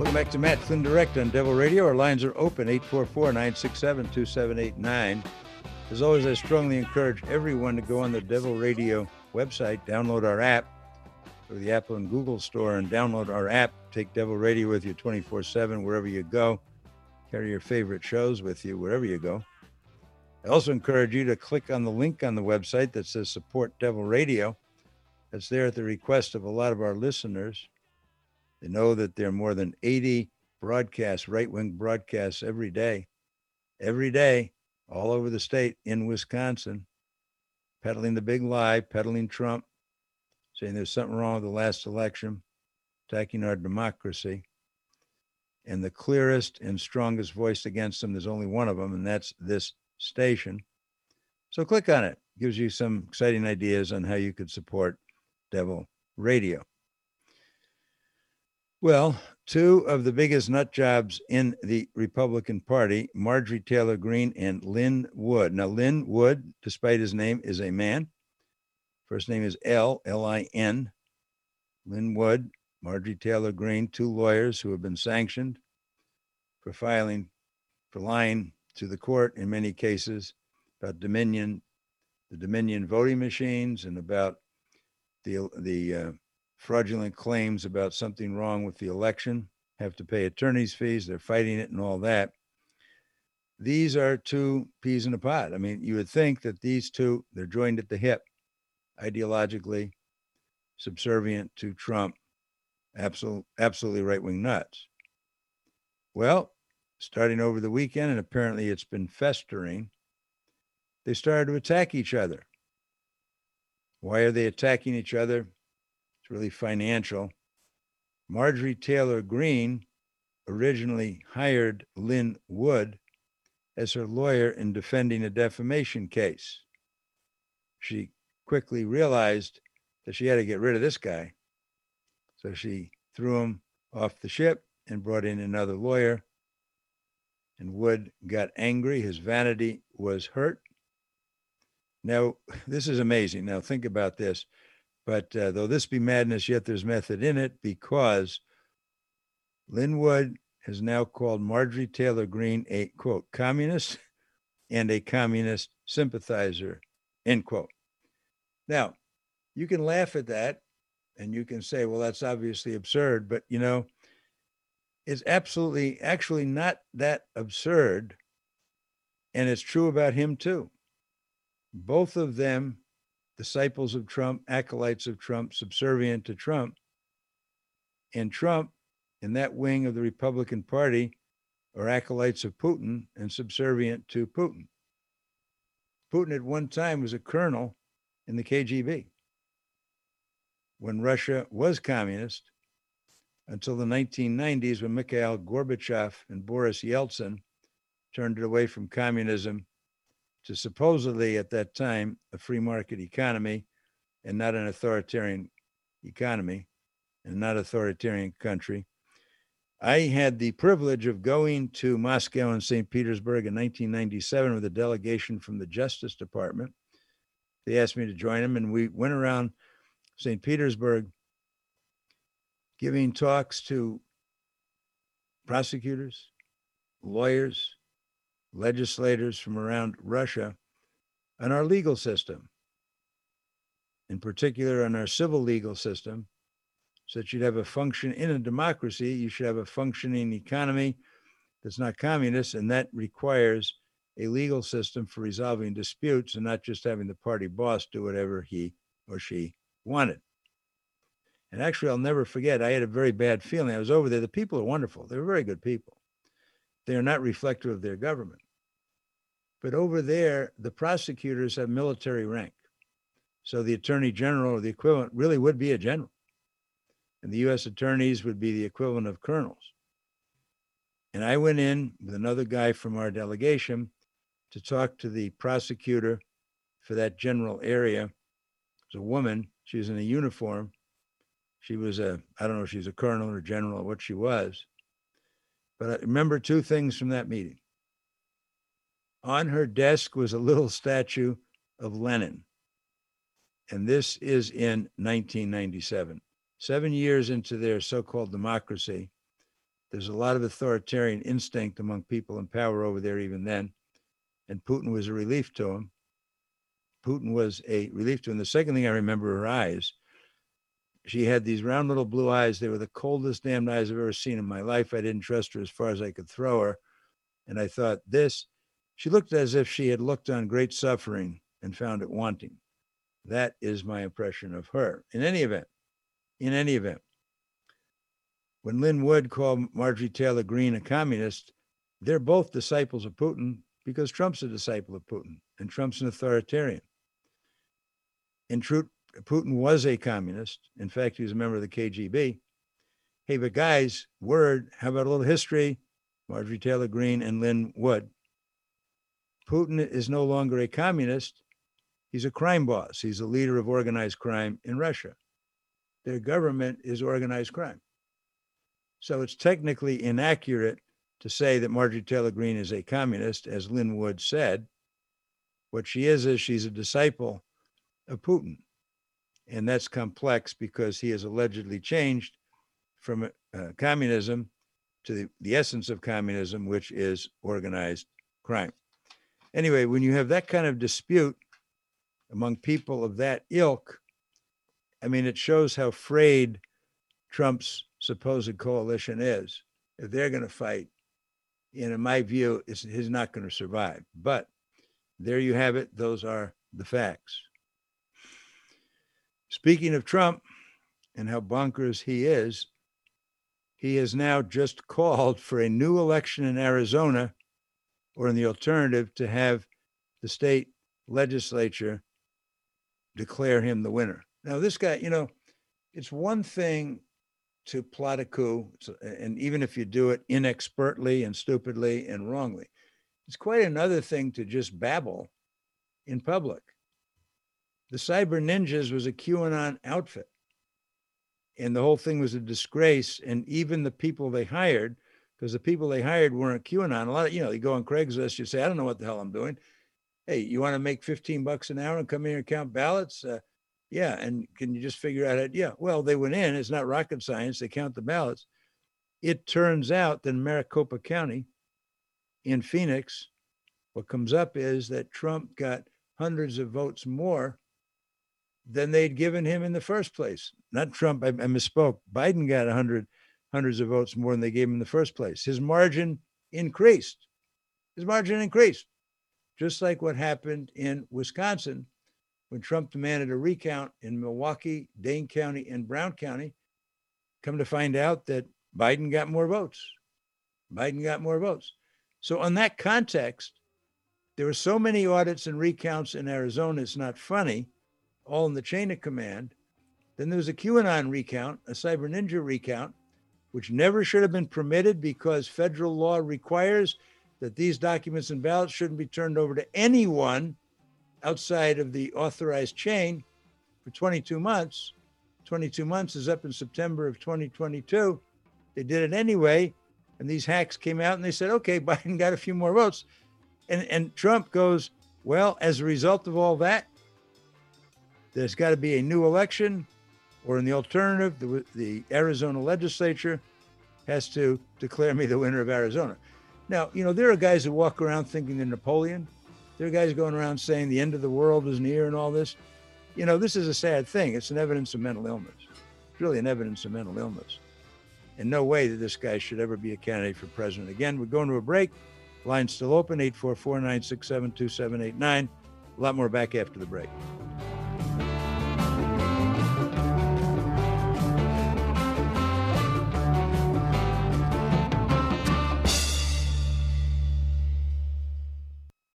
Welcome back to Matt Flynn Direct on Devil Radio. Our lines are open, 844-967-2789. As always, I strongly encourage everyone to go on the Devil Radio website, download our app, go to the Apple and Google store and download our app. Take Devil Radio with you 24/7, wherever you go. Carry your favorite shows with you, wherever you go. I also encourage you to click on the link on the website that says Support Devil Radio. That's there at the request of a lot of our listeners. They know that there are more than 80 broadcasts, right-wing broadcasts every day, all over the state in Wisconsin, peddling the big lie, peddling Trump, saying there's something wrong with the last election, attacking our democracy. And the clearest and strongest voice against them, there's only one of them, and that's this station. So click on it. It gives you some exciting ideas on how you could support Devil Radio. Well, two of the biggest nut jobs in the Republican Party, Marjorie Taylor Greene and Lin Wood. Now, Lin Wood, despite his name, is a man. First name is L-I-N. Lin Wood, Marjorie Taylor Greene, two lawyers who have been sanctioned for lying to the court in many cases about the Dominion voting machines and about the fraudulent claims about something wrong with the election, have to pay attorney's fees, they're fighting it and all that. These are two peas in a pod. I mean, you would think that these two, they're joined at the hip, ideologically subservient to Trump, absolutely right-wing nuts. Well, starting over the weekend, and apparently it's been festering, they started to attack each other. Why are they attacking each other? It's really financial. Marjorie Taylor Greene originally hired Lin Wood as her lawyer in defending a defamation case. She quickly realized that she had to get rid of this guy. So she threw him off the ship and brought in another lawyer. And Wood got angry. His vanity was hurt. Now, this is amazing. Now, think about this. But though this be madness, yet there's method in it, because Lin Wood has now called Marjorie Taylor Greene a, quote, communist and a communist sympathizer, end quote. Now, you can laugh at that and you can say, well, that's obviously absurd, but, you know, it's actually not that absurd. And it's true about him, too. Both of them, disciples of Trump, acolytes of Trump, subservient to Trump. And Trump, in that wing of the Republican Party, are acolytes of Putin and subservient to Putin. Putin at one time was a colonel in the KGB when Russia was communist, until the 1990s when Mikhail Gorbachev and Boris Yeltsin turned it away from communism to supposedly, at that time, a free market economy and not an authoritarian economy and not authoritarian country. I had the privilege of going to Moscow and St. Petersburg in 1997 with a delegation from the Justice Department. They asked me to join them, and we went around St. Petersburg giving talks to prosecutors, lawyers, legislators from around Russia on our legal system, in particular on our civil legal system, so that you'd have a function in a democracy. You should have a functioning economy that's not communist, and that requires a legal system for resolving disputes and not just having the party boss do whatever he or she wanted. And actually, I'll never forget, I had a very bad feeling. I was over there. The people are wonderful. They were very good people. They are not reflective of their government. But over there, the prosecutors have military rank. So the attorney general or the equivalent really would be a general. And the U.S. attorneys would be the equivalent of colonels. And I went in with another guy from our delegation to talk to the prosecutor for that general area. It was a woman. She was in a uniform. She was I don't know if she's a colonel or general or what she was. But I remember two things from that meeting. On her desk was a little statue of Lenin. And this is in 1997. 7 years into their so-called democracy, There's a lot of authoritarian instinct among people in power over there even then. And Putin was a relief to him. Putin was a relief to him. The second thing I remember, her eyes. She had these round little blue eyes. They were the coldest damned eyes I've ever seen in my life. I didn't trust her as far as I could throw her. And I thought, she looked as if she had looked on great suffering and found it wanting. That is my impression of her. In any event, when Lin Wood called Marjorie Taylor Greene a communist, they're both disciples of Putin because Trump's a disciple of Putin and Trump's an authoritarian. In truth, Putin was a communist. In fact, he was a member of the KGB. Hey, but guys, how about a little history? Marjorie Taylor Greene and Lin Wood. Putin is no longer a communist. He's a crime boss. He's a leader of organized crime in Russia. Their government is organized crime. So it's technically inaccurate to say that Marjorie Taylor Greene is a communist, as Lin Wood said. What she is she's a disciple of Putin. And that's complex because he has allegedly changed from communism to the essence of communism, which is organized crime. Anyway, when you have that kind of dispute among people of that ilk, I mean, it shows how frayed Trump's supposed coalition is. If they're going to fight, in my view, he's not going to survive. But there you have it. Those are the facts. Speaking of Trump and how bonkers he has now just called for a new election in Arizona, or in the alternative, to have the state legislature declare him the winner. Now, this guy, it's one thing to plot a coup, and even if you do it inexpertly and stupidly and wrongly, it's quite another thing to just babble in public. The Cyber Ninjas was a QAnon outfit, and the whole thing was a disgrace. And even the people they hired, because the people they hired weren't QAnon. A lot of, you go on Craigslist, you say, I don't know what the hell I'm doing. Hey, you want to make $15 an hour and come in here and count ballots? Yeah. And can you just figure out it? Yeah. Well, they went in. It's not rocket science. They count the ballots. It turns out that in Maricopa County in Phoenix, what comes up is that Trump got hundreds of votes more than they'd given him in the first place. Not Trump, I misspoke. Biden got hundreds of votes more than they gave him in the first place. His margin increased. Just like what happened in Wisconsin when Trump demanded a recount in Milwaukee, Dane County, and Brown County. Come to find out that Biden got more votes. So on that context, there were so many audits and recounts in Arizona, it's not funny, all in the chain of command. Then there was a QAnon recount, a Cyber Ninja recount, which never should have been permitted because federal law requires that these documents and ballots shouldn't be turned over to anyone outside of the authorized chain for 22 months. 22 months is up in September of 2022. They did it anyway. And these hacks came out and they said, okay, Biden got a few more votes. And Trump goes, well, as a result of all that, there's got to be a new election, or in the alternative, the Arizona legislature has to declare me the winner of Arizona. Now, there are guys who walk around thinking they're Napoleon. There are guys going around saying the end of the world is near and all this. This is a sad thing. It's an evidence of mental illness. It's really an evidence of mental illness. And no way that this guy should ever be a candidate for president. Again, we're going to a break. Line's still open, 844-967-2789. A lot more back after the break.